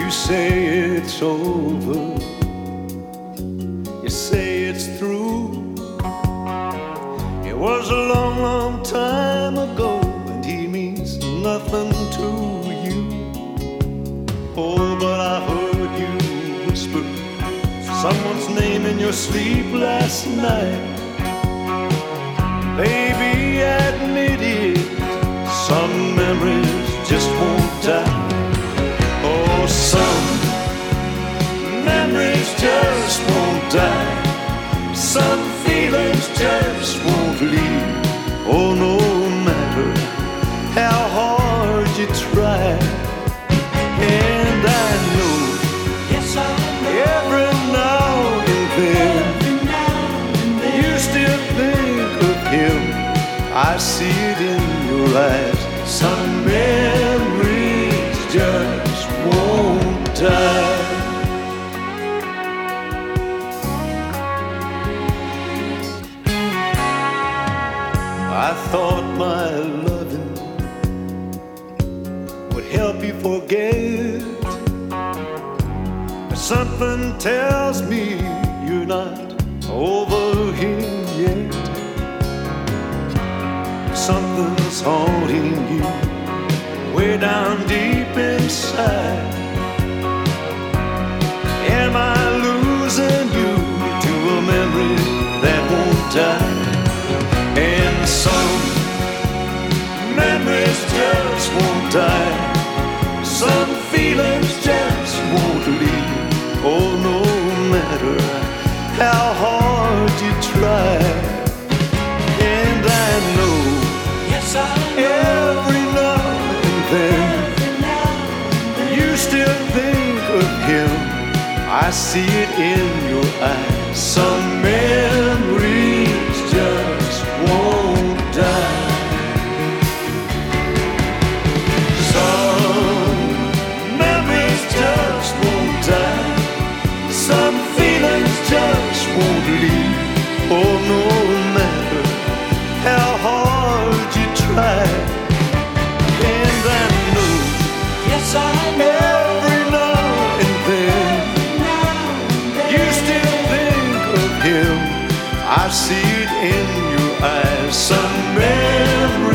You say it's over, you say it's through. It was a long, long time ago, and he means nothing to you. Oh, but I heard you whisper someone's name in your sleep last night. Baby, admit it, some memories just won't die. Oh, some memories just won't die. Some feelings just won't leave. Oh, no matter how hard you try. And I know, Yes, I know. every now and then you still think of him. I see it in your eyes. Some memories just won't die. I thought my loving would help you forget, but something tells me you're not over him yet. Something's haunting you way down deep inside. Am I losing you to a memory that won't die? And some memories just won't die. Some feelings just won't leave. Oh, no matter how hard you try. And I know, Yes, I know. every now and then you still think of him. I see it in your eyes. Some memories just won't die. Some memories just won't die. Some feelings just won't leave. Oh, no matter how hard you try. And I know, Yes, I know. every now and then you still think of him. I see it in your eyes. Some memories